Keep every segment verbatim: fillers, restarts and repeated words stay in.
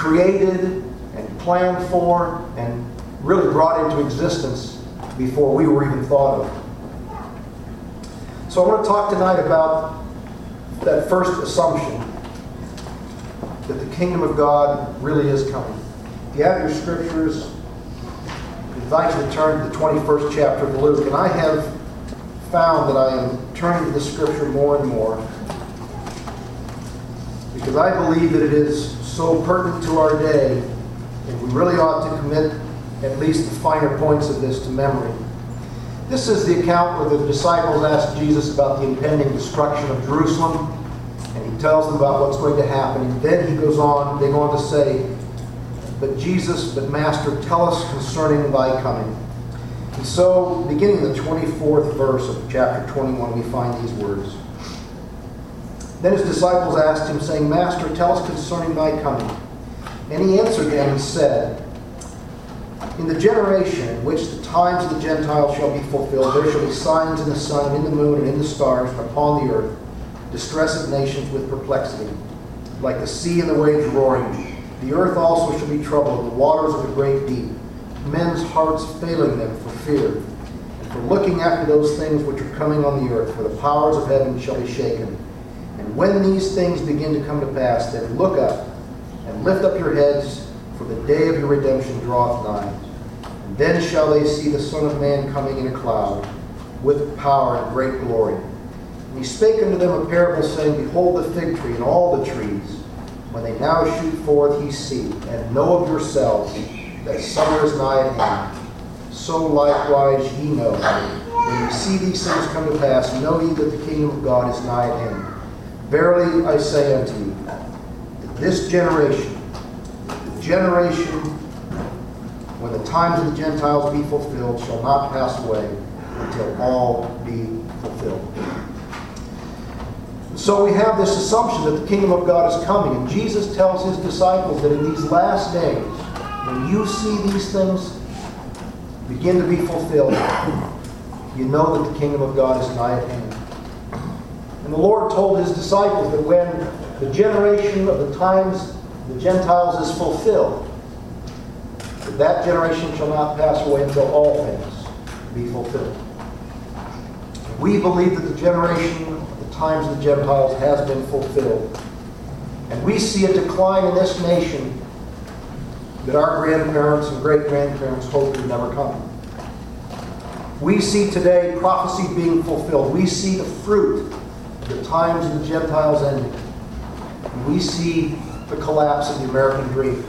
created and planned for and really brought into existence before we were even thought of. So I want to talk tonight about that first assumption, that the kingdom of God really is coming. If you have your scriptures, I invite you to turn to the twenty-first chapter of Luke. And I have found that I am turning to the scripture more and more because I believe that it is so pertinent to our day, and we really ought to commit at least the finer points of this to memory. This is the account where the disciples asked Jesus about the impending destruction of Jerusalem, and he tells them about what's going to happen. And then he goes on, they go on to say, "But Jesus, but Master, tell us concerning thy coming." And so, beginning in the twenty-fourth verse of chapter twenty-one, we find these words. Then his disciples asked him, saying, "Master, tell us concerning thy coming." And he answered them and said, "In the generation in which the times of the Gentiles shall be fulfilled, there shall be signs in the sun, and in the moon, and in the stars, and upon the earth, distress of nations with perplexity, like the sea and the waves roaring. The earth also shall be troubled, and the waters of the great deep, men's hearts failing them for fear, and for looking after those things which are coming on the earth, for the powers of heaven shall be shaken. And when these things begin to come to pass, then look up, and lift up your heads, for the day of your redemption draweth nigh. And then shall they see the Son of Man coming in a cloud, with power and great glory. And he spake unto them a parable, saying, Behold the fig tree and all the trees, when they now shoot forth ye see, and know of yourselves that summer is nigh at hand. So likewise ye know, when ye see these things come to pass, know ye that the kingdom of God is nigh at hand. Verily I say unto you, that this generation, the generation when the times of the Gentiles be fulfilled, shall not pass away until all be fulfilled." So we have this assumption that the kingdom of God is coming, and Jesus tells his disciples that in these last days, when you see these things begin to be fulfilled, you know that the kingdom of God is nigh at hand. And the Lord told his disciples that when the generation of the times of the Gentiles is fulfilled, that that generation shall not pass away until all things be fulfilled. We believe that the generation of the times of the Gentiles has been fulfilled. And we see a decline in this nation that our grandparents and great-grandparents hoped would never come. We see today prophecy being fulfilled. We see the fruit of the times of the Gentiles ending. And we see the collapse of the American dream.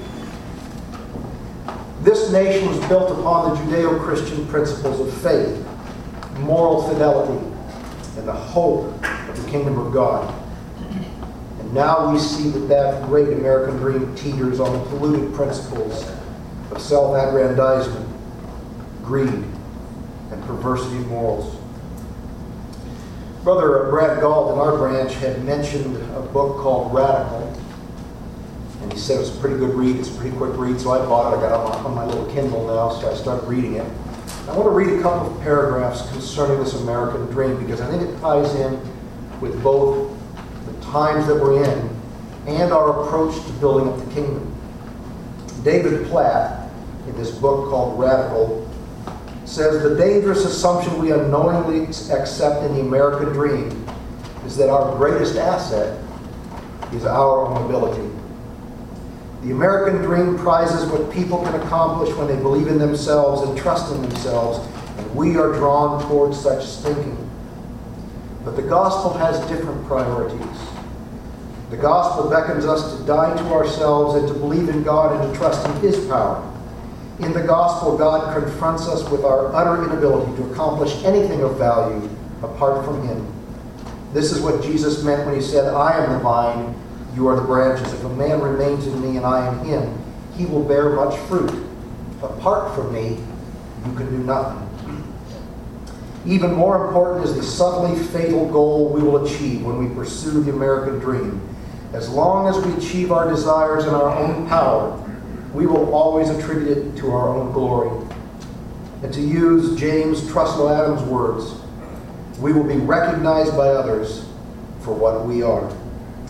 This nation was built upon the Judeo-Christian principles of faith, moral fidelity, and the hope of the kingdom of God. And now we see that that great American dream teeters on the polluted principles of self-aggrandizement, greed, and perversity of morals. Brother Brad Galt in our branch had mentioned a book called Radical. And he said it was a pretty good read. It's a pretty quick read, so I bought it. I got it on my, on my little Kindle now, so I started reading it. I want to read a couple of paragraphs concerning this American dream because I think it ties in with both the times that we're in and our approach to building up the kingdom. David Platt, in this book called Radical, says the dangerous assumption we unknowingly accept in the American dream is that our greatest asset is our own ability. The American dream prizes what people can accomplish when they believe in themselves and trust in themselves, and we are drawn towards such thinking. But the gospel has different priorities. The gospel beckons us to die to ourselves and to believe in God and to trust in his power. In the gospel, God confronts us with our utter inability to accomplish anything of value apart from him. This is what Jesus meant when he said, "I am the vine, you are the branches. If a man remains in me and I in him, he will bear much fruit. Apart from me, you can do nothing." Even more important is the subtly fatal goal we will achieve when we pursue the American dream. As long as we achieve our desires in our own power, we will always attribute it to our own glory. And to use James Truslow Adams' words, we will be recognized by others for what we are.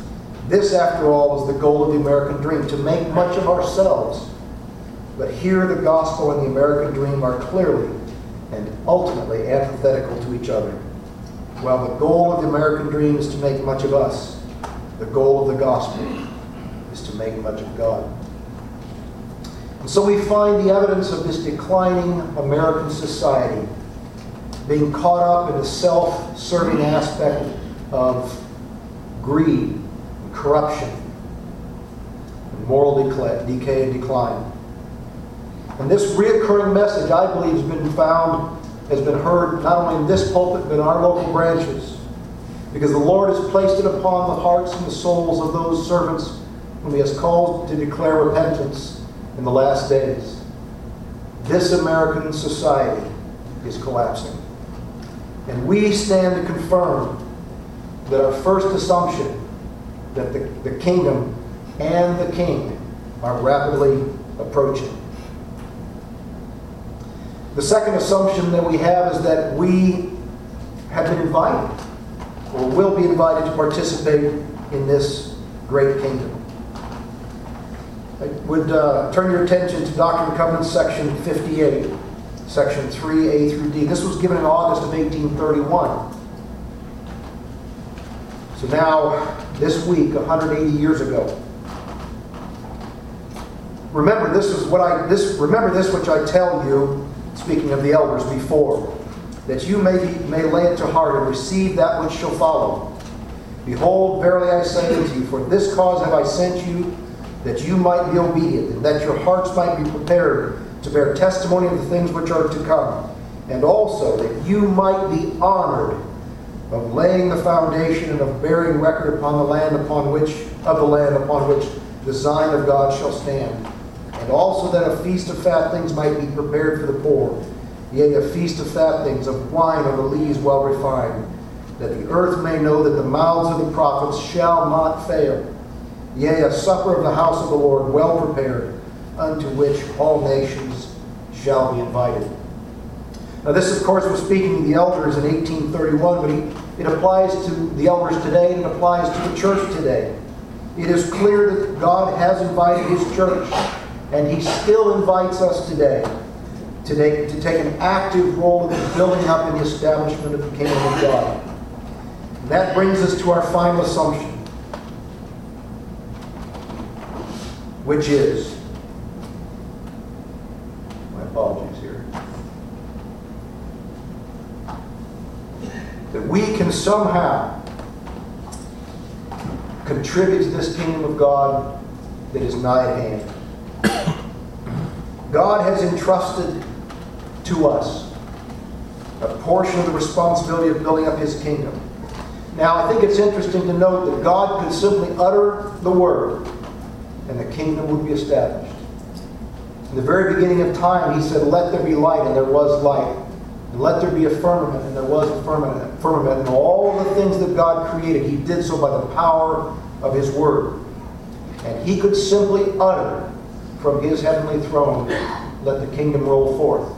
This, after all, is the goal of the American dream, to make much of ourselves. But here the gospel and the American dream are clearly and ultimately antithetical to each other. While the goal of the American dream is to make much of us, the goal of the gospel is to make much of God. And so we find the evidence of this declining American society being caught up in the self-serving aspect of greed and corruption and moral decay and decline. And this reoccurring message, I believe, has been found, has been heard not only in this pulpit, but in our local branches. Because the Lord has placed it upon the hearts and the souls of those servants whom He has called to declare repentance in the last days. This American society is collapsing. And we stand to confirm that our first assumption, that the, the kingdom and the king are rapidly approaching. The second assumption that we have is that we have been invited, or will be invited, to participate in this great kingdom. I would uh, turn your attention to Doctrine and Covenants, section fifty-eight, section three A through D. This was given in August of eighteen thirty-one. So now, this week, one hundred eighty years ago. Remember this is what I this. Remember this which I tell you, speaking of the elders before, that you may be, may lay it to heart and receive that which shall follow. Behold, verily I say unto you, for this cause have I sent you, that you might be obedient, and that your hearts might be prepared to bear testimony of the things which are to come, and also that you might be honored of laying the foundation and of bearing record upon the land upon which of the land upon which the Zion of God shall stand, and also that a feast of fat things might be prepared for the poor, yea, a feast of fat things, of wine of the lees well refined, that the earth may know that the mouths of the prophets shall not fail. Yea, a supper of the house of the Lord well prepared, unto which all nations shall be invited. Now this, of course, was speaking to the elders in eighteen thirty-one, but he, it applies to the elders today, and it applies to the church today. It is clear that God has invited His church, and He still invites us today to take, to take an active role in the building up and the establishment of the kingdom of God. And that brings us to our final assumption, which is, my apologies here, that we can somehow contribute to this kingdom of God that is nigh at hand. God has entrusted to us a portion of the responsibility of building up His kingdom. Now, I think it's interesting to note that God could simply utter the word and the kingdom would be established. In the very beginning of time, He said, let there be light, and there was light. And let there be a firmament, and there was a firmament. firmament. And all the things that God created, He did so by the power of His word. And He could simply utter from His heavenly throne, let the kingdom roll forth.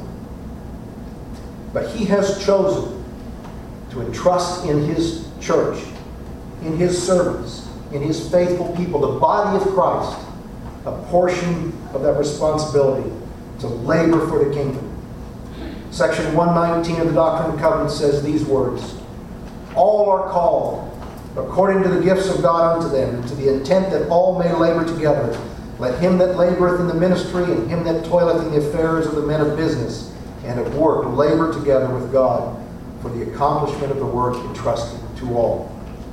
But He has chosen to entrust in His church, in His servants, in His faithful people, the body of Christ, a portion of that responsibility to labor for the kingdom. Section one nineteen of the Doctrine and Covenants says these words, all are called according to the gifts of God unto them, and to the intent that all may labor together. Let him that laboreth in the ministry, and him that toileth in the affairs of the men of business and of work, labor together with God for the accomplishment of the work entrusted to all.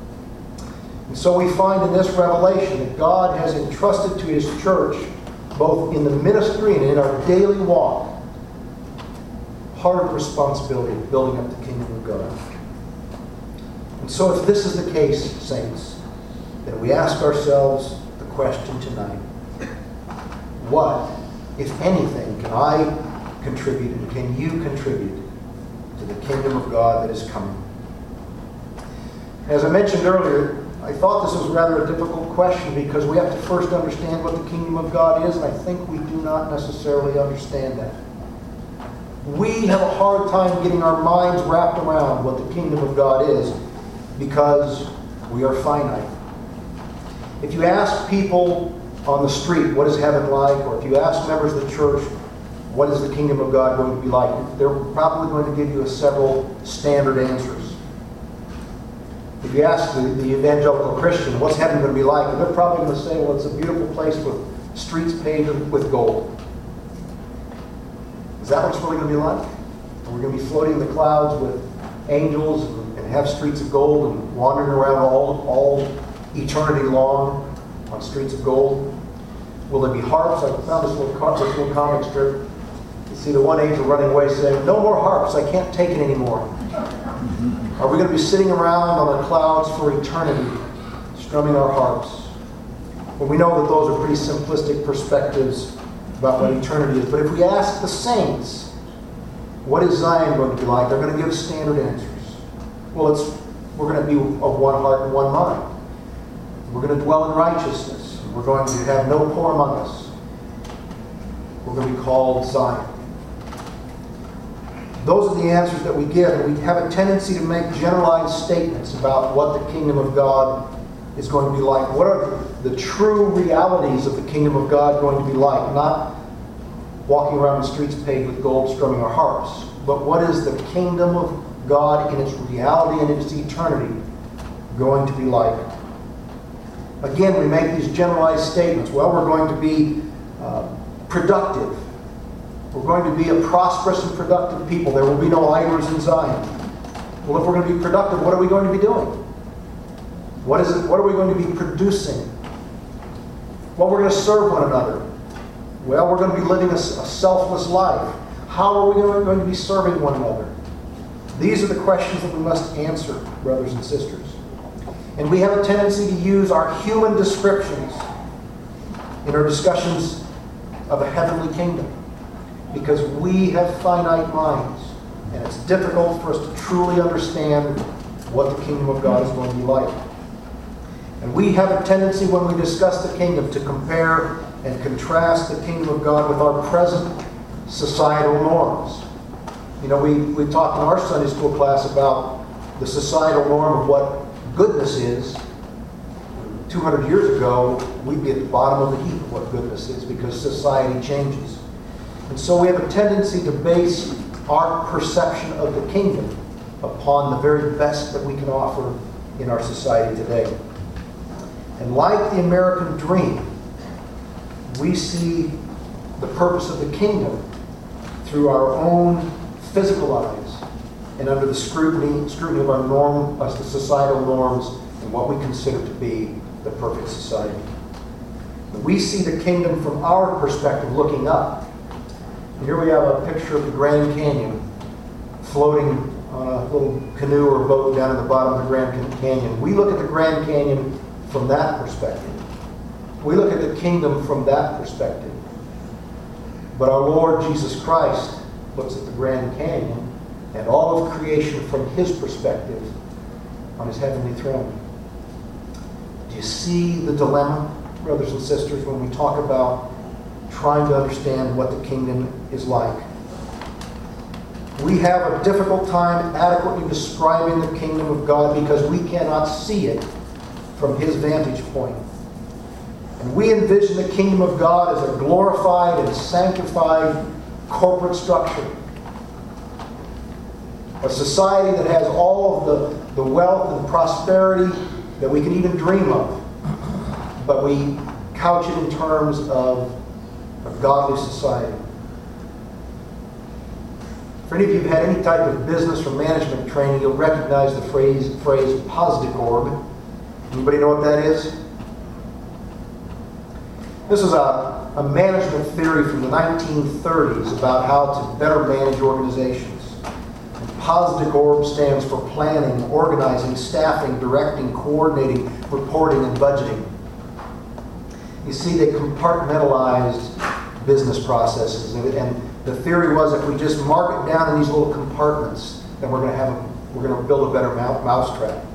And so we find in this revelation that God has entrusted to His church, both in the ministry and in our daily walk, hard responsibility of building up the kingdom of God. And so if this is the case, saints, then we ask ourselves the question tonight, what, if anything, can I contribute and can you contribute to the kingdom of God that is coming? As I mentioned earlier, I thought this was rather a difficult question because we have to first understand what the kingdom of God is, and I think we do not necessarily understand that. We have a hard time getting our minds wrapped around what the kingdom of God is because we are finite. If you ask people on the street, what is heaven like? Or if you ask members of the church, what is the kingdom of God going to be like? They're probably going to give you a several standard answers. If you ask the, the evangelical Christian, what's heaven going to be like? They're probably going to say, well, it's a beautiful place with streets paved with gold. Is that what it's really going to be like? Are we going to be floating in the clouds with angels and, and have streets of gold and wandering around all, all eternity long on streets of gold? Will there be harps? I found this little, this little comic strip. You see the one angel running away saying, no more harps, I can't take it anymore. Are we going to be sitting around on the clouds for eternity, strumming our harps? Well, we know that those are pretty simplistic perspectives about what eternity is. But if we ask the saints, what is Zion going to be like? They're going to give standard answers. Well, it's we're going to be of one heart and one mind. We're going to dwell in righteousness. We're going to have no poor among us. We're going to be called Zion. Those are the answers that we give, and we have a tendency to make generalized statements about what the kingdom of God is going to be like. What are the true realities of the kingdom of God going to be like? Not walking around the streets paved with gold, strumming our harps, but what is the kingdom of God in its reality and in its eternity going to be like? Again, we make these generalized statements. Well, we're going to be uh, productive. We're going to be a prosperous and productive people. There will be no idlers in Zion. Well, if we're going to be productive, what are we going to be doing? What is it? What are we going to be producing? Well, we're going to serve one another. Well, we're going to be living a, a selfless life. How are we going to be serving one another? These are the questions that we must answer, brothers and sisters. And we have a tendency to use our human descriptions in our discussions of a heavenly kingdom, because we have finite minds, and it's difficult for us to truly understand what the kingdom of God is going to be like. And we have a tendency when we discuss the kingdom to compare and contrast the kingdom of God with our present societal norms. You know, we, we talked in our Sunday school class about the societal norm of what goodness is. two hundred years ago, we'd be at the bottom of the heap of what goodness is, because society changes. And so we have a tendency to base our perception of the kingdom upon the very best that we can offer in our society today. And like the American dream, we see the purpose of the kingdom through our own physical eyes and under the scrutiny, scrutiny of our norm, of the societal norms, and what we consider to be the perfect society. We see the kingdom from our perspective looking up. And here we have a picture of the Grand Canyon floating on a little canoe or boat down at the bottom of the Grand Canyon. We look at the Grand Canyon from that perspective. We look at the kingdom from that perspective. But our Lord Jesus Christ looks at the Grand Canyon and all of creation from his perspective on his heavenly throne. Do you see the dilemma, brothers and sisters, when we talk about trying to understand what the kingdom is like? We have a difficult time adequately describing the kingdom of God because we cannot see it from his vantage point. And we envision the kingdom of God as a glorified and sanctified corporate structure. A society that has all of the, the wealth and prosperity that we can even dream of. But we couch it in terms of a godly society. For any of you who've had any type of business or management training, you'll recognize the phrase, phrase Posdikorb. Anybody know what that is? This is a, a management theory from the nineteen thirties about how to better manage organizations. And Posdikorb stands for planning, organizing, staffing, directing, coordinating, reporting, and budgeting. You see, they compartmentalized business processes, and, and the theory was if we just mark it down in these little compartments, then we're going to have a, we're going to build a better mousetrap.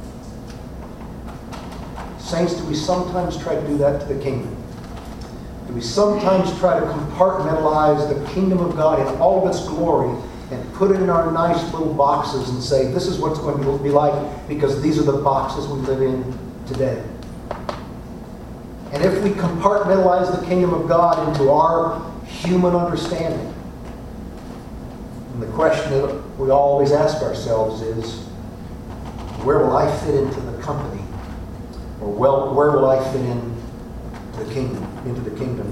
Saints, do we sometimes try to do that to the kingdom? Do we sometimes try to compartmentalize the kingdom of God in all of its glory and put it in our nice little boxes and say, this is what's going to be like because these are the boxes we live in today? And if we compartmentalize the kingdom of God into our human understanding, and the question that we always ask ourselves is, where will I fit into the company? Or well, where will I fit in to the kingdom, into the kingdom?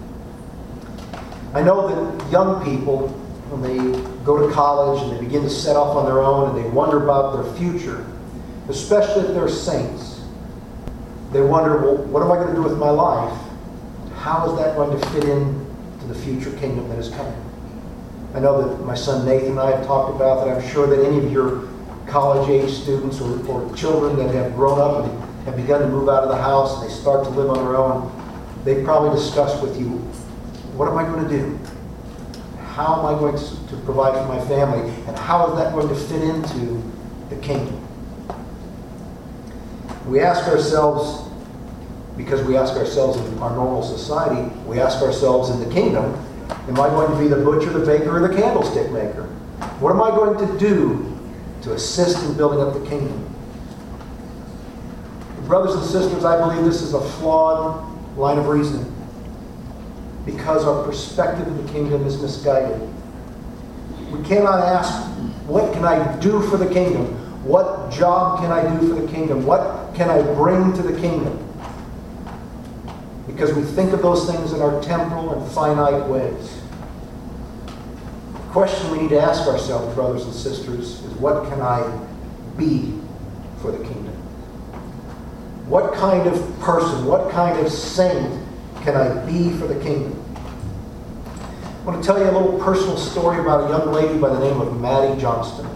I know that young people, when they go to college and they begin to set off on their own and they wonder about their future, especially if they're saints, they wonder, well, what am I going to do with my life? How is that going to fit in to the future kingdom that is coming? I know that my son Nathan and I have talked about that. I'm sure that any of your college-age students or, or children that have grown up and have begun to move out of the house and they start to live on their own, they probably discuss with you, what am I going to do? How am I going to, to provide for my family? And how is that going to fit into the kingdom? We ask ourselves, because we ask ourselves in our normal society, we ask ourselves in the kingdom, am I going to be the butcher, the baker, or the candlestick maker? What am I going to do to assist in building up the kingdom? Brothers and sisters, I believe this is a flawed line of reasoning because our perspective of the kingdom is misguided. We cannot ask, what can I do for the kingdom? What job can I do for the kingdom? What can I bring to the kingdom? Because we think of those things in our temporal and finite ways. The question we need to ask ourselves, brothers and sisters, is what can I be for the kingdom? What kind of person, what kind of saint can I be for the kingdom? I want to tell you a little personal story about a young lady by the name of Maddie Johnston.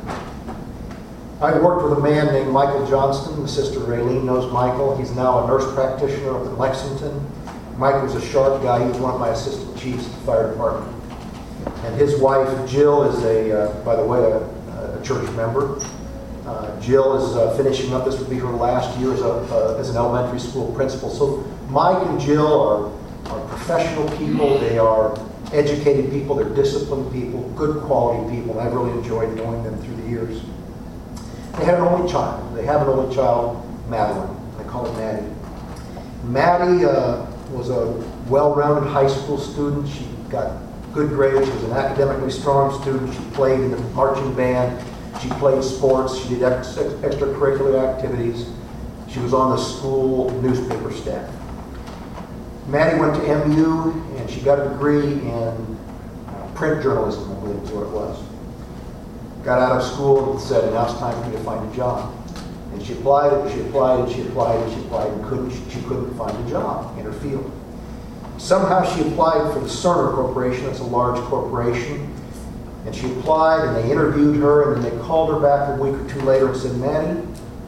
I worked with a man named Michael Johnston. Sister Raylene knows Michael. He's now a nurse practitioner up in Lexington. Mike was a sharp guy. He was one of my assistant chiefs at the fire department. And his wife, Jill, is a, uh, by the way, a, a church member. Uh, Jill is uh, finishing up. This would be her last year as, a, uh, as an elementary school principal. So Mike and Jill are, are professional people. They are educated people. They're disciplined people, good quality people. And I've really enjoyed knowing them through the years. They had an only child. They have an only child, Madeline. I call her Maddie. Maddie uh, was a well-rounded high school student. She got good grades. She was an academically strong student. She played in the marching band. She played sports. She did ex extracurricular activities. She was on the school newspaper staff. Maddie went to M U and she got a degree in print journalism, I believe is what it was. Got out of school and said, now it's time for me to find a job. And she applied and she applied and she applied and she applied and couldn't, she, she couldn't find a job in her field. Somehow she applied for the Cerner Corporation. It's a large corporation. And she applied and they interviewed her and then they called her back a week or two later and said, Maddie,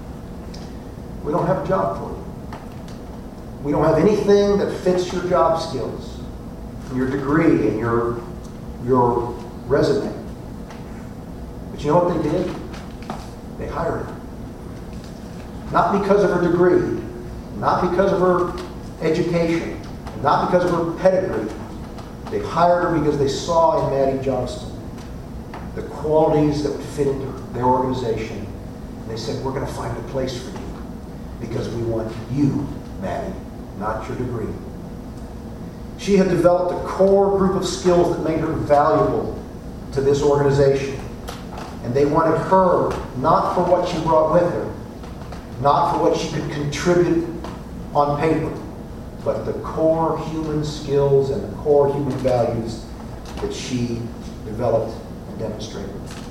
we don't have a job for you. We don't have anything that fits your job skills, your degree and your, your resume. But you know what they did? They hired her. Not because of her degree, not because of her education, not because of her pedigree. They hired her because they saw in Maddie Johnston the qualities that would fit into their organization. And they said, we're going to find a place for you because we want you, Maddie, not your degree. She had developed a core group of skills that made her valuable to this organization. And they wanted her not for what she brought with her, not for what she could contribute on paper, but the core human skills and the core human values that she developed and demonstrated.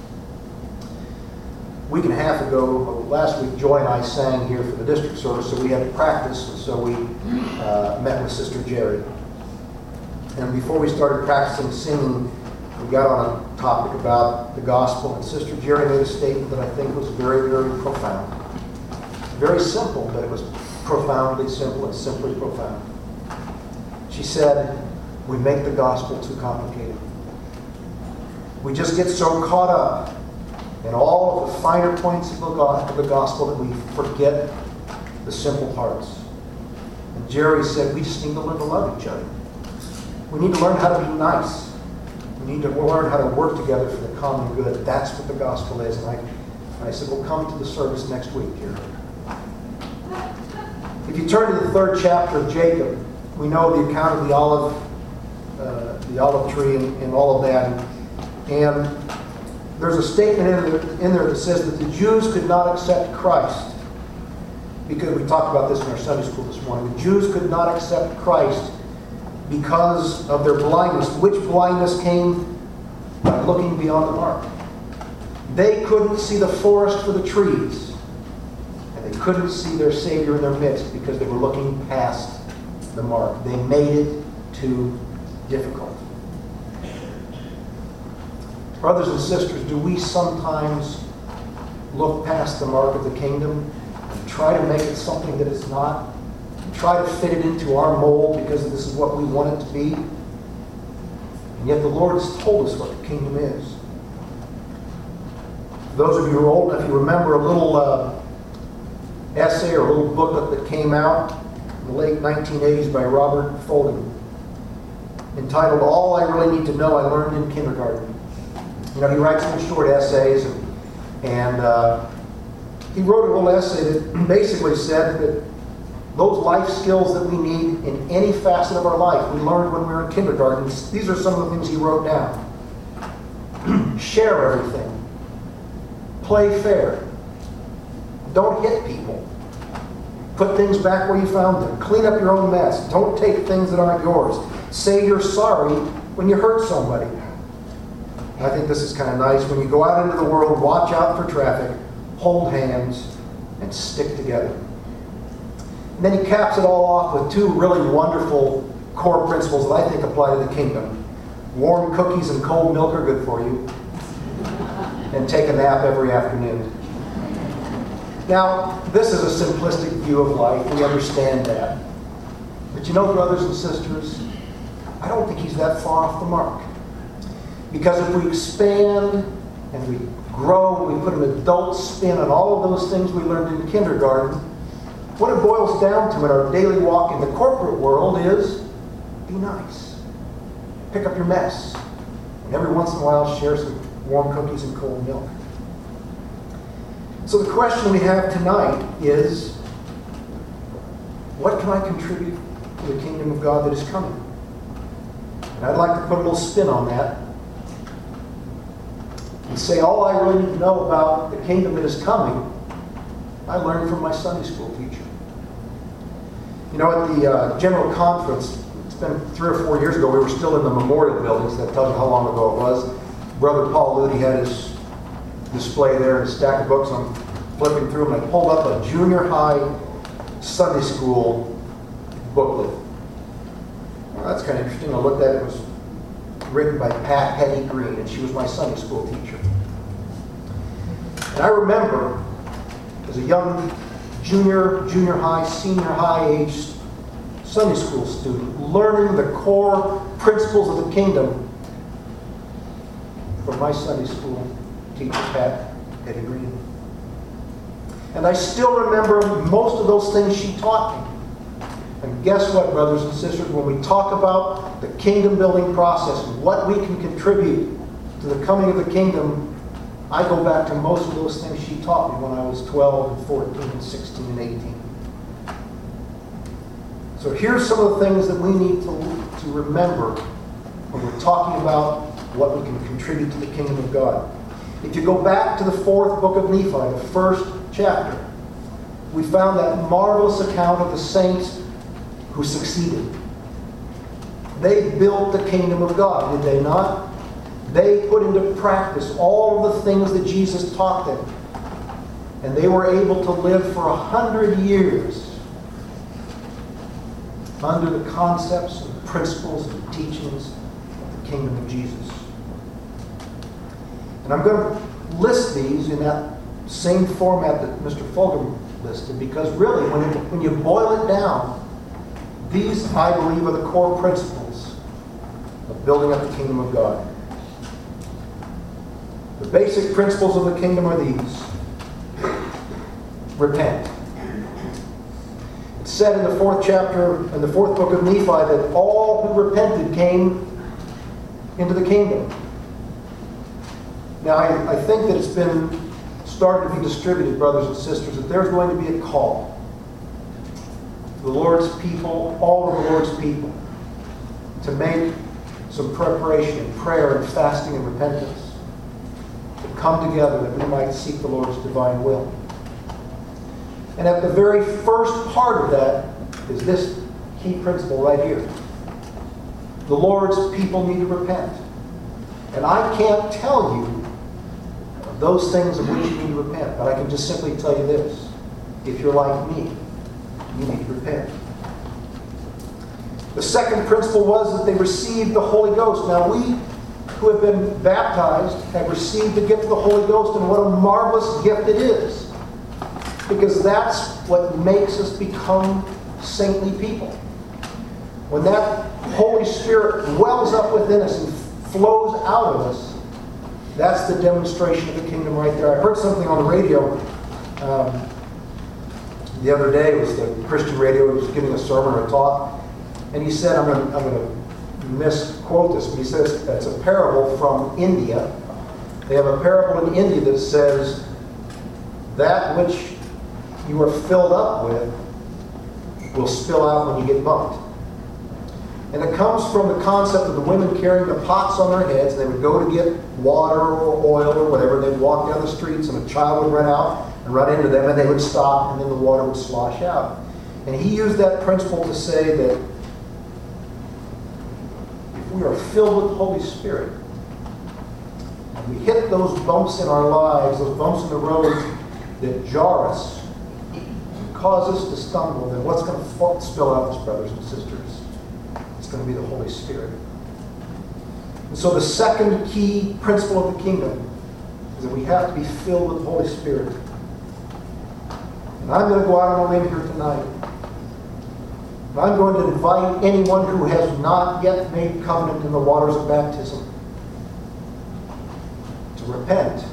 A week and a half ago, last week, Joy and I sang here for the district service, so we had to practice, and so we uh, met with Sister Jerry. And before we started practicing singing, we got on a topic about the gospel, and Sister Jerry made a statement that I think was very, very profound. Very simple, but it was profoundly simple and simply profound. She said, we make the gospel too complicated. We just get so caught up in all of the finer points of the gospel that we forget the simple parts. And Jerry said, we just need to learn to love each other. We need to learn how to be nice. We need to learn how to work together for the common good. That's what the gospel is. And I, and I said, well, come to the service next week, Jerry. If you turn to the third chapter of Jacob, we know the account of the olive, uh, the olive tree and, and all of that. And there's a statement in there, in there that says that the Jews could not accept Christ. Because we talked about this in our Sunday school this morning. The Jews could not accept Christ because of their blindness. Which blindness came by looking beyond the mark. They couldn't see the forest for the trees. And they couldn't see their Savior in their midst because they were looking past the mark. They made it too difficult. Brothers and sisters, do we sometimes look past the mark of the kingdom and try to make it something that it's not? And try to fit it into our mold because this is what we want it to be? And yet the Lord has told us what the kingdom is. For those of you who are old enough, you remember a little uh, essay or a little booklet that came out in the late nineteen eighties by Robert Fulghum, entitled All I Really Need to Know I Learned in Kindergarten. You know, he writes little short essays, and, and uh, he wrote a little essay that basically said that those life skills that we need in any facet of our life, we learned when we were in kindergarten. These are some of the things he wrote down. Share everything. Play fair. Don't hit people. Put things back where you found them. Clean up your own mess. Don't take things that aren't yours. Say you're sorry when you hurt somebody. I think this is kind of nice. When you go out into the world, watch out for traffic, hold hands, and stick together. And then he caps it all off with two really wonderful core principles that I think apply to the kingdom. Warm cookies and cold milk are good for you. And take a nap every afternoon. Now, this is a simplistic view of life. We understand that. But you know, brothers and sisters, I don't think he's that far off the mark. Because if we expand and we grow, we put an adult spin on all of those things we learned in kindergarten, what it boils down to in our daily walk in the corporate world is be nice. Pick up your mess. And every once in a while share some warm cookies and cold milk. So the question we have tonight is, what can I contribute to the kingdom of God that is coming? And I'd like to put a little spin on that and say all I really need to know about the kingdom that is coming, I learned from my Sunday school teacher. You know, at the uh, General Conference, it's been three or four years ago, we were still in the memorial buildings. That tells you how long ago it was. Brother Paul Ludy had his display there, a stack of books. I'm flipping through them, and I pulled up a junior high Sunday school booklet. Well, that's kind of interesting. I looked at it. It was written by Pat Hetty Green, and she was my Sunday school teacher. And I remember, as a young junior, junior high, senior high aged Sunday school student, learning the core principles of the kingdom from my Sunday school teacher, Pat Hetty Green. And I still remember most of those things she taught me. And guess what, brothers and sisters? When we talk about the kingdom building process and what we can contribute to the coming of the kingdom, I go back to most of those things she taught me when I was twelve and fourteen and sixteen and eighteen. So here's some of the things that we need to, to remember when we're talking about what we can contribute to the kingdom of God. If you go back to the fourth book of Nephi, the first chapter, we found that marvelous account of the saints who succeeded. They built the kingdom of God, did they not? They put into practice all of the things that Jesus taught them. And they were able to live for a hundred years under the concepts and principles and teachings of the kingdom of Jesus. And I'm going to list these in that same format that Mister Fulghum listed, because really, when, it, when you boil it down, these, I believe, are the core principles of building up the kingdom of God. The basic principles of the kingdom are these. Repent. It's said in the fourth chapter, in the fourth book of Nephi, that all who repented came into the kingdom. Now, I, I think that it's been started to be distributed, brothers and sisters, that there's going to be a call. the Lord's people, all of the Lord's people, to make some preparation in prayer and fasting and repentance, to come together that we might seek the Lord's divine will. And at the very first part of that is this key principle right here. The Lord's people need to repent. And I can't tell you those things of which you need to repent, but I can just simply tell you this. If you're like me, you need to repent. The second principle was that they received the Holy Ghost. Now we who have been baptized have received the gift of the Holy Ghost, and what a marvelous gift it is. Because that's what makes us become saintly people. When that Holy Spirit wells up within us and flows out of us, that's the demonstration of the kingdom right there. I heard something on the radio um, the other day. It was the Christian radio. He was giving a sermon or a talk. And he said, I'm going I'm to misquote this, but he says it's a parable from India. They have a parable in India that says, that which you are filled up with will spill out when you get bumped. And it comes from the concept of the women carrying the pots on their heads. They would go to get water or oil or whatever. They'd walk down the streets and a child would run out and run into them, and they would stop, and then the water would slosh out. And he used that principle to say that if we are filled with the Holy Spirit, and we hit those bumps in our lives, those bumps in the road that jar us, and cause us to stumble, then what's going to spill out, brothers and sisters? It's going to be the Holy Spirit. And so the second key principle of the kingdom is that we have to be filled with the Holy Spirit. And I'm going to go out on a limb here tonight. And I'm going to invite anyone who has not yet made covenant in the waters of baptism to repent.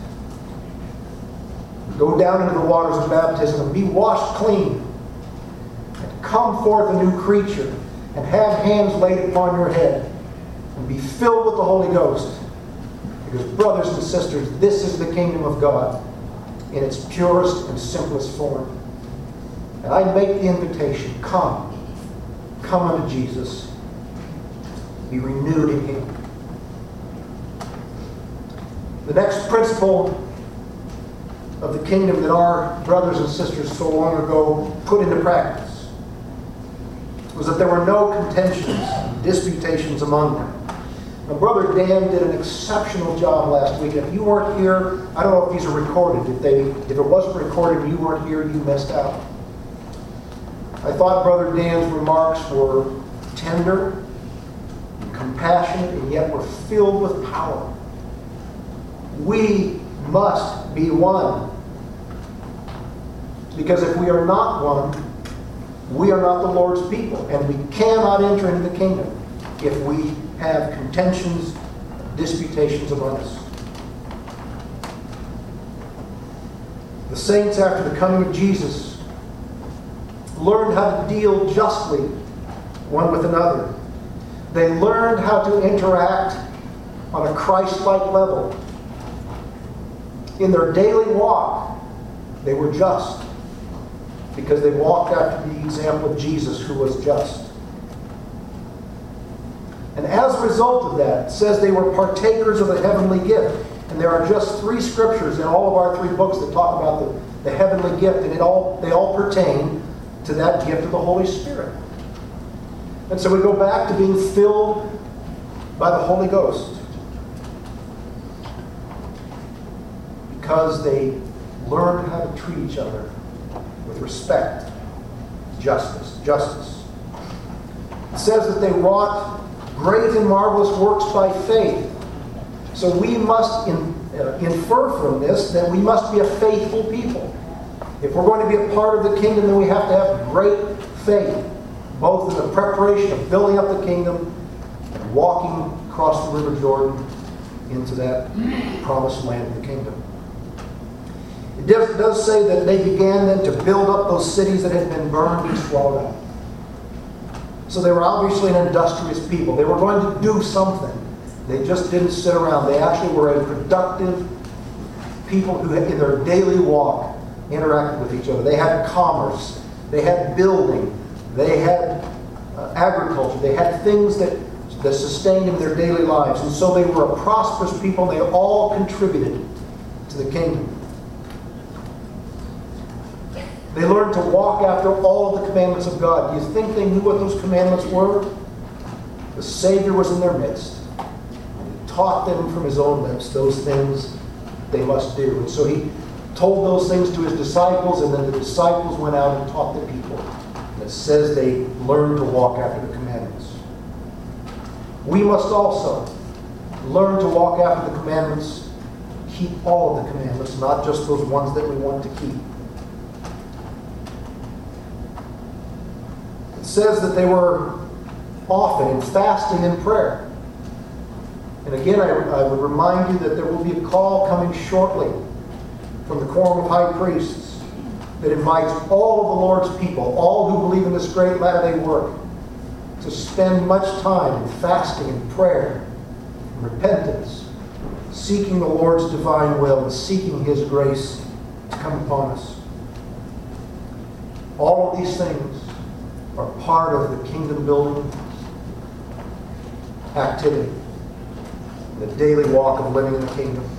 Go down into the waters of baptism and be washed clean. And come forth a new creature. And have hands laid upon your head. And be filled with the Holy Ghost. Because brothers and sisters, this is the kingdom of God in its purest and simplest form. And I make the invitation, come. Come unto Jesus. Be renewed in Him. The next principle of the kingdom that our brothers and sisters so long ago put into practice was that there were no contentions, disputations among them. Now, Brother Dan did an exceptional job last week. If you weren't here, I don't know if these are recorded. If they, if it wasn't recorded and you weren't here, you missed out. I thought Brother Dan's remarks were tender, compassionate, and yet were filled with power. We must be one. Because if we are not one, we are not the Lord's people, and we cannot enter into the kingdom if we have contentions, disputations among us. The saints, after the coming of Jesus, learned how to deal justly one with another. They learned how to interact on a Christ-like level. In their daily walk, they were just, because they walked after the example of Jesus, who was just. And as a result of that, it says they were partakers of the heavenly gift. And there are just three scriptures in all of our three books that talk about the, the heavenly gift, and it all they all pertain to that gift of the Holy Spirit. And so we go back to being filled by the Holy Ghost. Because they learned how to treat each other with respect, justice, justice. It says that they wrought great and marvelous works by faith. So we must in, uh, infer from this that we must be a faithful people. If we're going to be a part of the kingdom, then we have to have great faith, both in the preparation of building up the kingdom and walking across the River Jordan into that promised land of the kingdom. It does, does say that they began then to build up those cities that had been burned and swallowed up. So they were obviously an industrious people. They were going to do something. They just didn't sit around. They actually were a productive people who, in their daily walk, interacted with each other. They had commerce. They had building. They had uh, agriculture. They had things that, that sustained them in their daily lives. And so they were a prosperous people. And they all contributed to the kingdom. They learned to walk after all of the commandments of God. Do you think they knew what those commandments were? The Savior was in their midst. He taught them from His own lips those things they must do. And so He told those things to His disciples, and then the disciples went out and taught the people. And it says they learned to walk after the commandments. We must also learn to walk after the commandments, keep all of the commandments, not just those ones that we want to keep. It says that they were often in fasting and prayer. And again, I, I would remind you that there will be a call coming shortly from the Quorum of High Priests that invites all of the Lord's people, all who believe in this great Latter-day work, to spend much time in fasting and prayer, and repentance, seeking the Lord's divine will and seeking His grace to come upon us. All of these things are part of the kingdom building activity, the daily walk of living in the kingdom.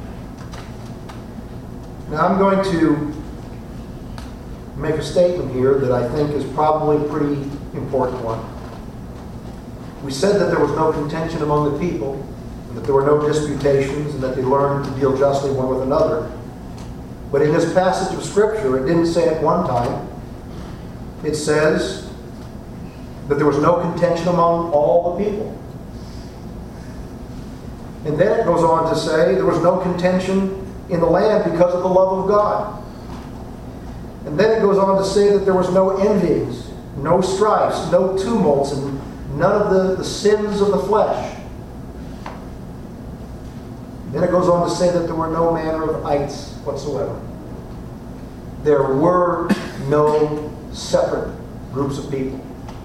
Now I'm going to make a statement here that I think is probably a pretty important one. We said that there was no contention among the people, and that there were no disputations, and that they learned to deal justly one with another. But in this passage of Scripture, it didn't say at one time. It says that there was no contention among all the people. And then it goes on to say there was no contention in the land because of the love of God. And then it goes on to say that there was no envyings, no strifes, no tumults, and none of the, the sins of the flesh. Then it goes on to say that there were no manner of ites whatsoever. There were no separate groups of people.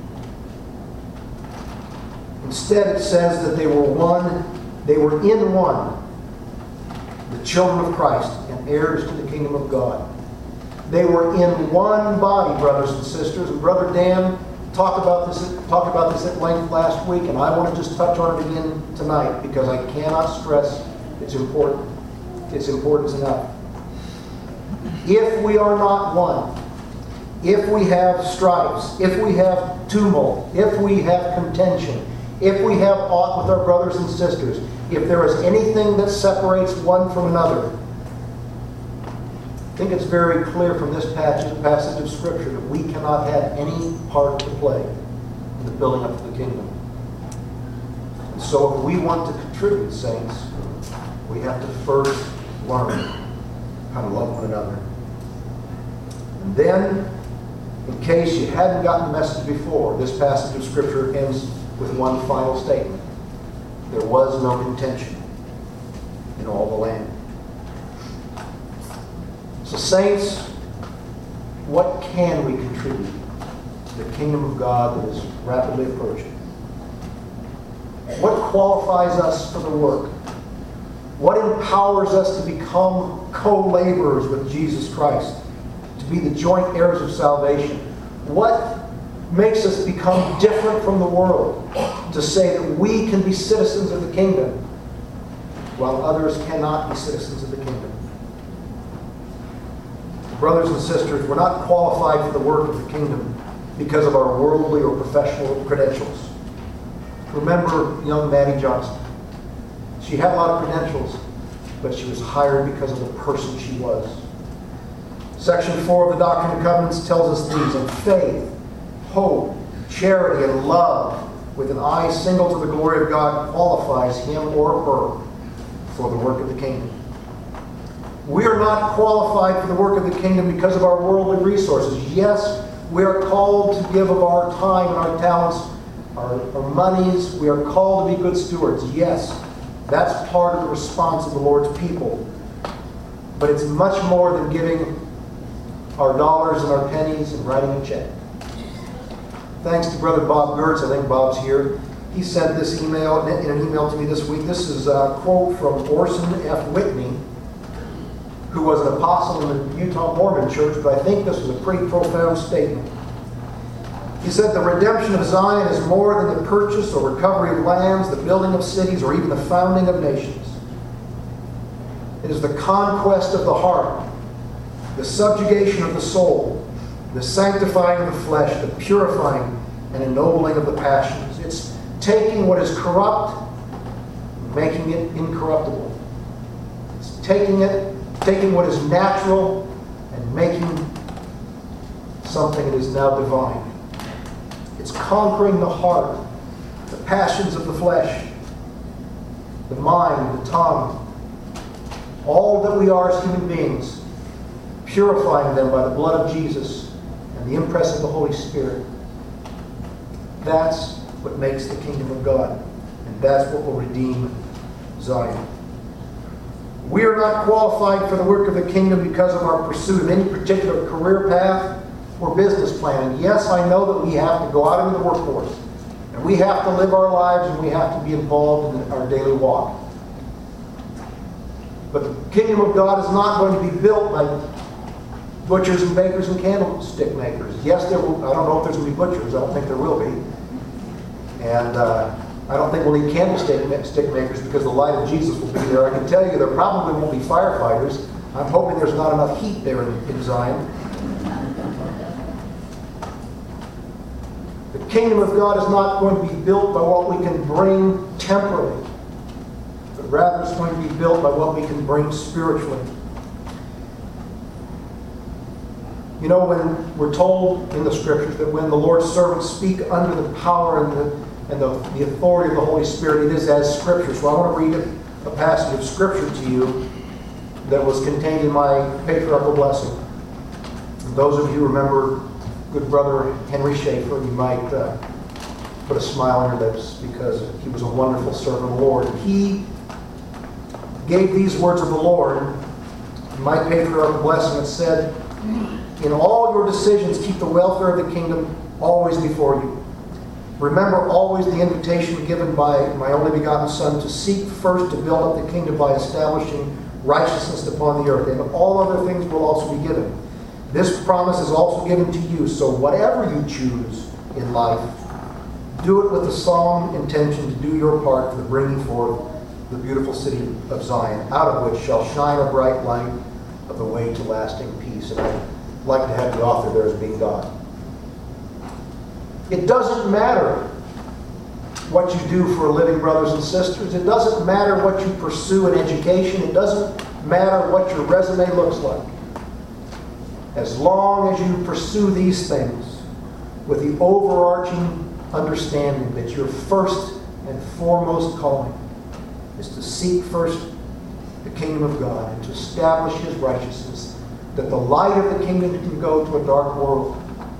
Instead, it says that they were one, they were in one, the children of Christ and heirs to the kingdom of God. They were in one body, brothers and sisters. And Brother Dan talked about this, talked about this at length last week, and I want to just touch on it again tonight because I cannot stress its important, its importance enough. If we are not one, if we have strifes, if we have tumult, if we have contention, if we have aught with our brothers and sisters, if there is anything that separates one from another, I think it's very clear from this passage, passage of Scripture that we cannot have any part to play in the building up of the kingdom. And so if we want to contribute, saints, we have to first learn how to love one another. And then, in case you hadn't gotten the message before, this passage of Scripture ends with one final statement. There was no contention in all the land. So, saints, what can we contribute to the kingdom of God that is rapidly approaching? What qualifies us for the work? What empowers us to become co-laborers with Jesus Christ, to be the joint heirs of salvation? What makes us become different from the world, to say that we can be citizens of the kingdom while others cannot be citizens of the kingdom? Brothers and sisters, we're not qualified for the work of the kingdom because of our worldly or professional credentials. Remember young Maddie Johnson. She had a lot of credentials, but she was hired because of the person she was. Section four of the Doctrine and Covenants tells us these: in faith, hope, charity, and love, with an eye single to the glory of God, qualifies him or her for the work of the kingdom. We are not qualified for the work of the kingdom because of our worldly resources. Yes, we are called to give of our time and our talents, our, our monies. We are called to be good stewards. Yes, that's part of the response of the Lord's people. But it's much more than giving our dollars and our pennies and writing a check. Thanks to Brother Bob Gertz, I think Bob's here. He sent this email in an email to me this week. This is a quote from Orson F. Whitney, who was an apostle in the Utah Mormon Church, but I think this was a pretty profound statement. He said the redemption of Zion is more than the purchase or recovery of lands, the building of cities, or even the founding of nations. It is the conquest of the heart, the subjugation of the soul, the sanctifying of the flesh, the purifying and ennobling of the passions. It's taking what is corrupt, making it incorruptible. It's taking it, taking what is natural and making something that is now divine. It's conquering the heart, the passions of the flesh, the mind, the tongue, all that we are as human beings, purifying them by the blood of Jesus and the impress of the Holy Spirit. That's what makes the kingdom of God, and that's what will redeem Zion. We are not qualified for the work of the kingdom because of our pursuit of any particular career path or business plan. And yes, I know that we have to go out into the workforce, and we have to live our lives, and we have to be involved in our daily walk. But the kingdom of God is not going to be built by butchers and bakers and candlestick makers. Yes, there will, I don't know if there's going to be butchers. I don't think there will be. And uh, I don't think we'll need candlestick stick makers because the light of Jesus will be there. I can tell you there probably won't be firefighters. I'm hoping there's not enough heat there in, in Zion. The kingdom of God is not going to be built by what we can bring temporally, but rather it's going to be built by what we can bring spiritually. You know, when we're told in the Scriptures that when the Lord's servants speak under the power and the, and the, the authority of the Holy Spirit, it is as Scripture. So I want to read a, a passage of Scripture to you that was contained in my patriarchal blessing. And those of you who remember good brother Henry Schaefer, you might uh, put a smile on your lips because he was a wonderful servant of the Lord. He gave these words of the Lord in my patriarchal blessing. It said, "In all your decisions, keep the welfare of the kingdom always before you. Remember always the invitation given by my only begotten Son to seek first to build up the kingdom by establishing righteousness upon the earth, and all other things will also be given. This promise is also given to you, so whatever you choose in life, do it with the solemn intention to do your part for the bringing forth the beautiful city of Zion, out of which shall shine a bright light of the way to lasting peace." And I'd like to have the author there as being God. It doesn't matter what you do for a living, brothers and sisters. It doesn't matter what you pursue in education. It doesn't matter what your resume looks like. As long as you pursue these things with the overarching understanding that your first and foremost calling is to seek first the kingdom of God and to establish His righteousness, that the light of the kingdom can go to a dark world.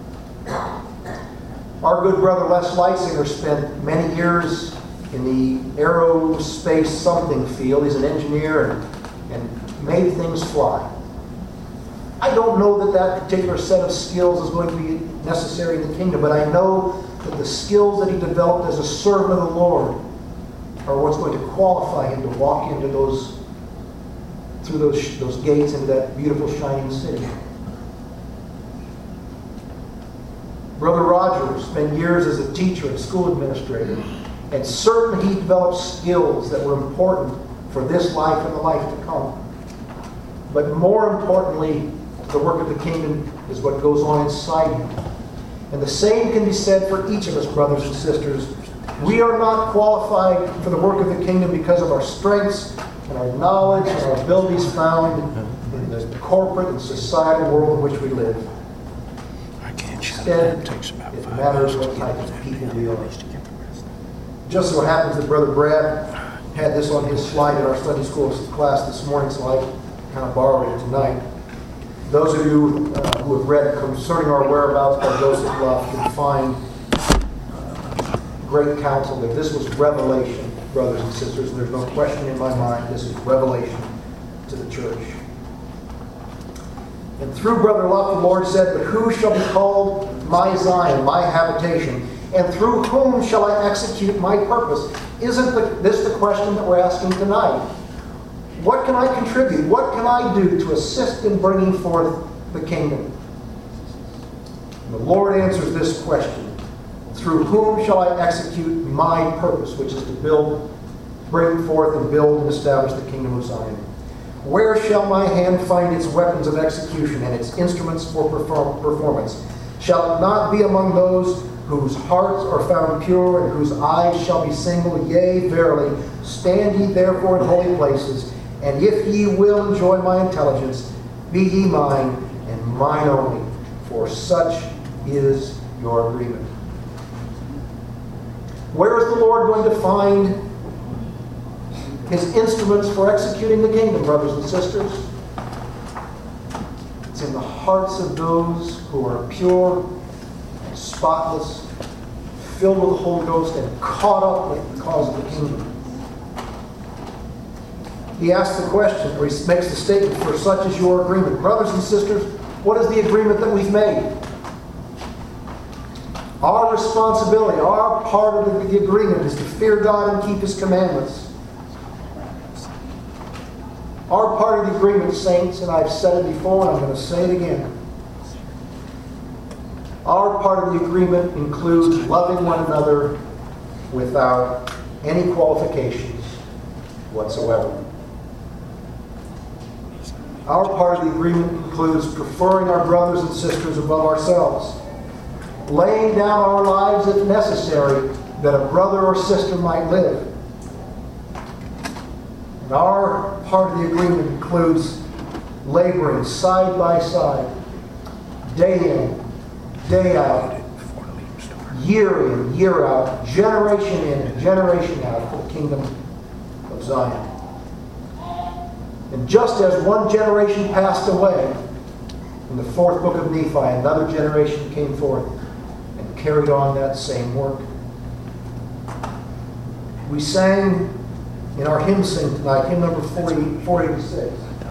Our good brother Les Leitzinger spent many years in the aerospace something field. He's an engineer and, and made things fly. I don't know that that particular set of skills is going to be necessary in the kingdom, but I know that the skills that he developed as a servant of the Lord are what's going to qualify him to walk into those, through those, those gates into that beautiful shining city. Brother Rogers spent years as a teacher and school administrator, and certainly he developed skills that were important for this life and the life to come. But more importantly, the work of the kingdom is what goes on inside you. And the same can be said for each of us, brothers and sisters. We are not qualified for the work of the kingdom because of our strengths and our knowledge and our abilities found in the corporate and societal world in which we live. Instead, it matters what type of people we are. Just so happens that Brother Brad had this on his slide in our Sunday school class this morning, so I kind of borrowed it tonight. Those of you uh, who have read Concerning Our Whereabouts by Joseph Luff can find uh, great counsel that this was revelation, brothers and sisters, and there's no question in my mind this is revelation to the church. And through Brother Luff, the Lord said, "But who shall be called my Zion, my habitation? And through whom shall I execute my purpose?" Isn't the, this the question that we're asking tonight? What can I contribute? What can I do to assist in bringing forth the kingdom? And the Lord answers this question through whom shall I execute my purpose, which is to build, bring forth and build and establish the kingdom of Zion? Where shall my hand find its weapons of execution and its instruments for perform- performance? Shall it not be among those whose hearts are found pure and whose eyes shall be single? Yea, verily, stand ye therefore in holy places, and if ye will enjoy my intelligence, be ye mine and mine only, for such is your agreement. Where is the Lord going to find his instruments for executing the kingdom, brothers and sisters? It's in the hearts of those who are pure, spotless, filled with the Holy Ghost, and caught up with the cause of the kingdom. He asks the question, or he makes the statement, for such is your agreement. Brothers and sisters, what is the agreement that we've made? Our responsibility, our part of the agreement is to fear God and keep his commandments. Our part of the agreement, saints, and I've said it before and I'm going to say it again. Our part of the agreement includes loving one another without any qualifications whatsoever. Our part of the agreement includes preferring our brothers and sisters above ourselves, laying down our lives if necessary that a brother or sister might live. And our part of the agreement includes laboring side by side, day in, day out, year in, year out, generation in and generation out for the kingdom of Zion. And just as one generation passed away, in the fourth book of Nephi, another generation came forth and carried on that same work. We sang in our hymn sing tonight, hymn number forty, four eighty-six.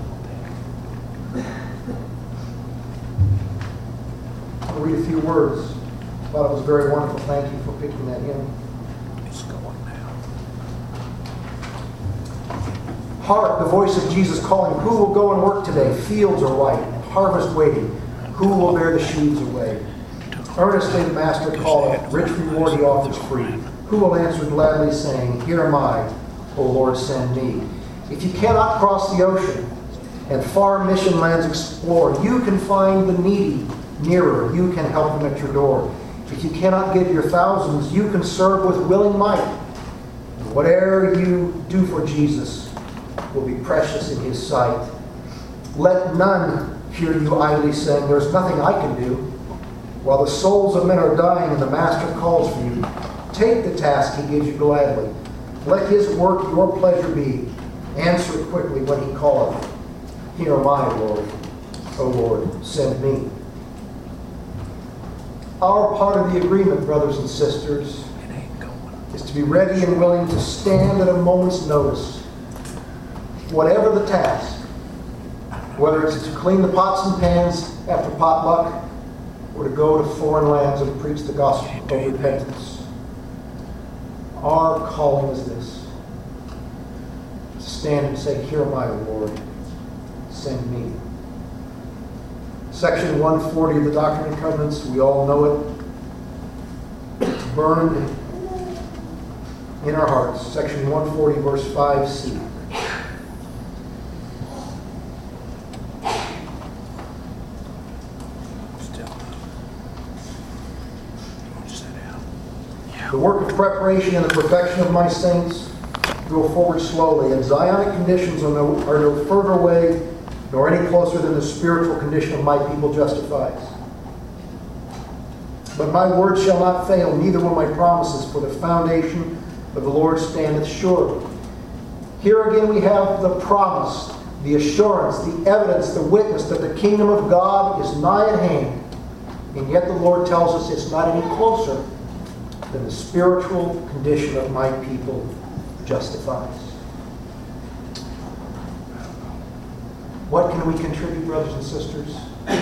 I'll read a few words. I thought it was very wonderful. Thank you for picking that hymn. It's going now. Hark, the voice of Jesus calling, who will go and work today? Fields are white, harvest waiting. Who will bear the sheaves away? Earnestly the Master calleth, rich reward he offers free. Who will answer gladly, saying, here am I, O Lord, send me. If you cannot cross the ocean and far mission lands explore, you can find the needy nearer. You can help them at your door. If you cannot give your thousands, you can serve with willing might. And whatever you do for Jesus will be precious in his sight. Let none hear you idly saying, there's nothing I can do. While the souls of men are dying and the Master calls for you, take the task he gives you gladly. Let his work your pleasure be. Answer quickly when he calleth. Here am I, Lord. O Lord, send me. Our part of the agreement, brothers and sisters, is to be ready and willing to stand at a moment's notice, whatever the task, whether it's to clean the pots and pans after potluck or to go to foreign lands and preach the gospel of repentance. Our calling is this: to stand and say, here am I, Lord, send me. Section one forty of the Doctrine and Covenants, we all know it. It's burned in our hearts. Section one forty, verse five c. The work of preparation and the perfection of my saints go forward slowly, and Zionic conditions are no, are no further away nor any closer than the spiritual condition of my people justifies. But my word shall not fail, neither will my promises, for the foundation of the Lord standeth sure. Here again we have the promise, the assurance, the evidence, the witness that the kingdom of God is nigh at hand. And yet the Lord tells us it's not any closer than the spiritual condition of my people justifies. What can we contribute, brothers and sisters?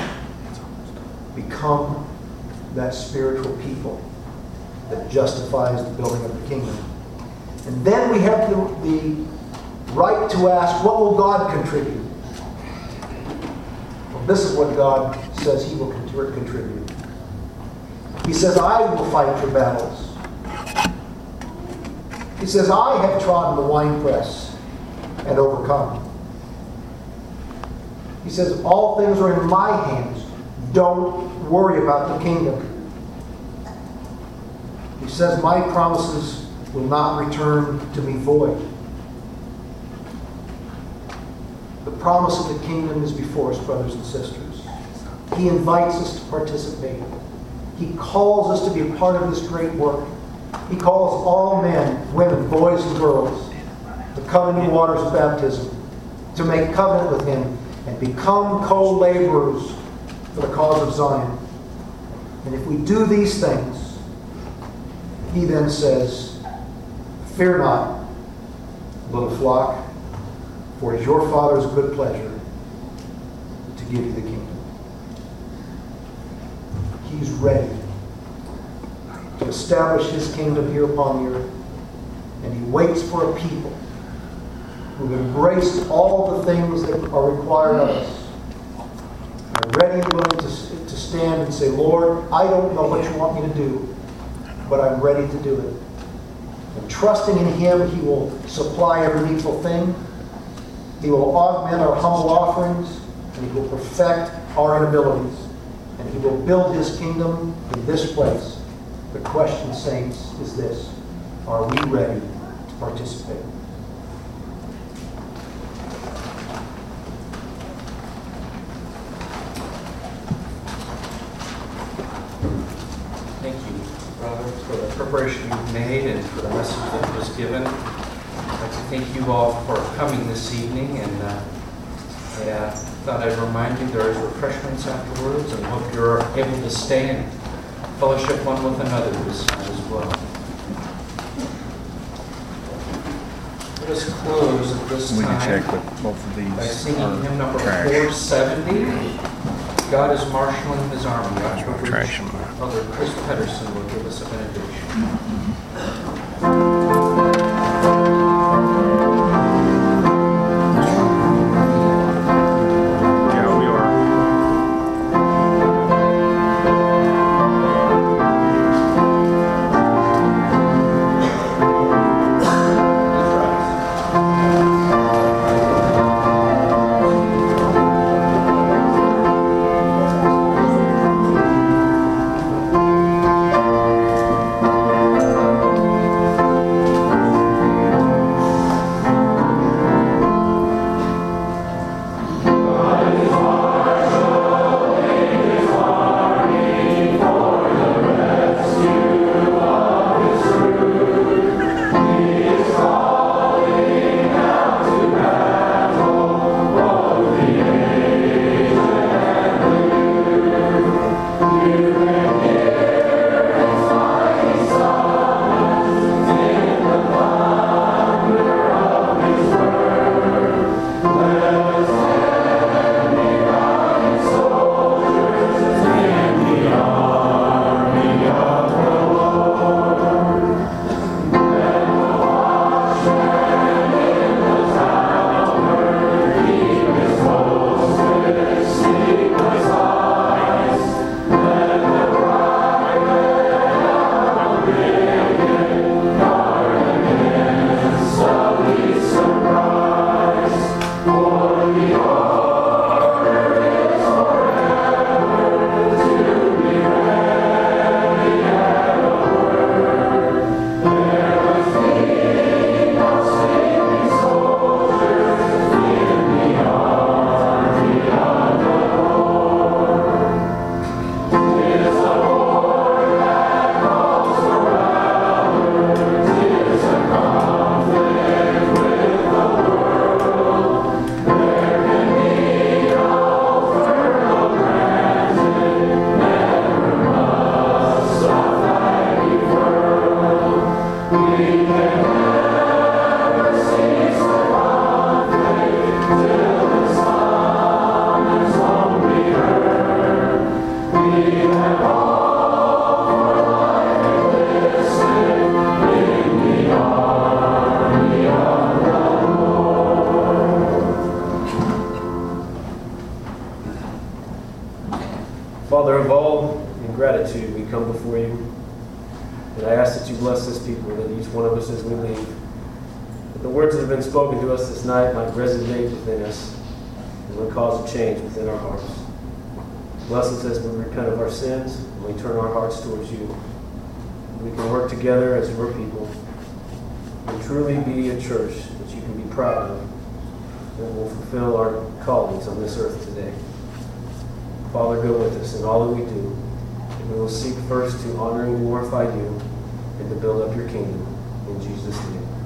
Become that spiritual people that justifies the building of the kingdom. And then we have the, the right to ask, what will God contribute? Well, this is what God says he will contribute. He says, I will fight your battles. He says, I have trodden the winepress and overcome. He says, all things are in my hands. Don't worry about the kingdom. He says, my promises will not return to me void. The promise of the kingdom is before us, brothers and sisters. He invites us to participate. He calls us to be a part of this great work. He calls all men, women, boys, and girls to come into the waters of baptism, to make covenant with Him, and become co-laborers for the cause of Zion. And if we do these things, He then says, fear not, little flock, for it is your Father's good pleasure to give you the kingdom. He's ready to establish His kingdom here upon the earth. And He waits for a people who've embraced all the things that are required of us, are ready and willing to, to stand and say, Lord, I don't know what you want me to do, but I'm ready to do it. And trusting in Him, He will supply every needful thing. He will augment our humble offerings, and He will perfect our inabilities. And He will build His kingdom in this place. The question, saints, is this: are we ready to participate? Thank you, brother, for the preparation you've made and for the message that was given. I'd like to thank you all for coming this evening, and uh, I uh, thought I'd remind you there is refreshments afterwards, and hope you're able to stay and fellowship one with another this night as well. Let us close at this We time can check with both of these. by singing hymn number trash. four seventy. God is marshaling His army. That's After what which trash them. Brother Chris Pedersen will give us a benediction. Yeah, we are. Father of all, in gratitude we come before you one of us as we leave. That the words that have been spoken to us this night might resonate within us and would cause a change within our hearts. Bless us as we repent of our sins and we turn our hearts towards you. We can work together as your people and truly be a church that you can be proud of that will fulfill our callings on this earth today. Father, go with us in all that we do. And we will seek first to honor and glorify you and to build up your kingdom. In Jesus' name.